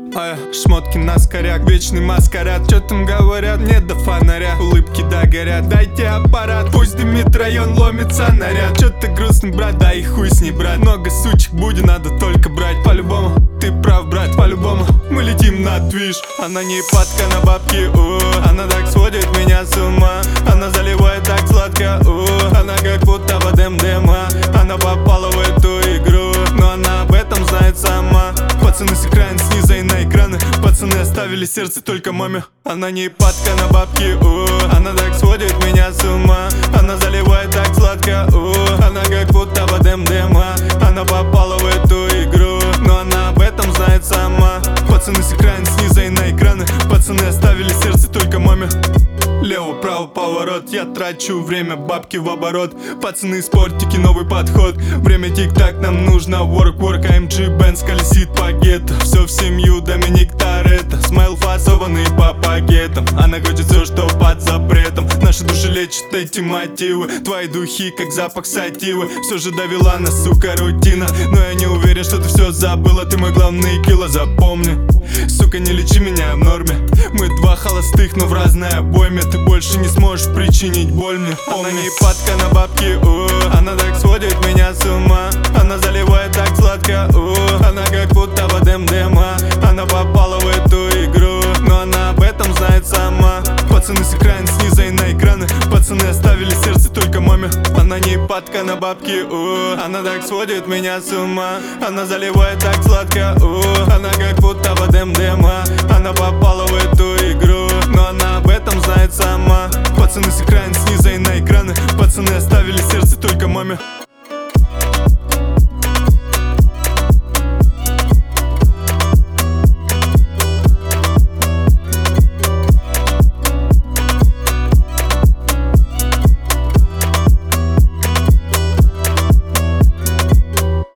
Шмотки на скоряк, вечный маскарад. Чё там говорят, нет до фонаря. Улыбки да горят, дайте аппарат. Пусть дымит район, ломится наряд. Чё ты грустный, брат, да и хуй с ней, брат. Много сучек будет, надо только брать. По-любому, ты прав, брат, по-любому. Мы летим на движ. Она не падка на бабки, она так сводит меня с ума. Она заливает так сладко, она как будто в МДМА. Она попала в эту игру, но она об этом знает сама. Пацаны с экрана, снизу и на экраны. Пацаны оставили сердце только маме. Она не падка на бабки, она так сводит меня с ума. Она заливает так сладко, она как будто в МДМА. Она попала в эту игру, но она об этом знает сама. Пацаны с экрана, снизу и на экраны. Пацаны оставили сердце только маме. Лево-право поворот, я трачу время, бабки в оборот. Пацаны, спортики, новый подход. Время тик-так, нам нужно work, AMG Benz колесит по гетто. Все в семью, Доминик Торетто. Смайл фасованный по пакетам. Она хочет все, что под запретом. Наши души лечат эти мотивы. Твои духи, как запах сативы. Все же довела нас, сука, рутина. Но я не уверен, что ты все забыла. Ты мой главный кило, запомни. Сука, не лечи меня в норме. Мы два холостых, но в разной обойме. Ты больше не сможешь причинить боль мне. Она не падка на бабки, она так сводит меня с ума. Она заливает так сладко, она как будто в МДМА. Она попала в эту игру, но она об этом знает сама. Пацаны с экрана, снизу и на экраны. Пацаны оставили сердце только маме. Она не падка на бабки, она так сводит меня с ума. Она заливает так сладко, она как будто в МДМА. Она попала в эту игру, но она об этом знает сама. Пацаны с экрана, снизу и на экраны. Пацаны оставили сердце только маме.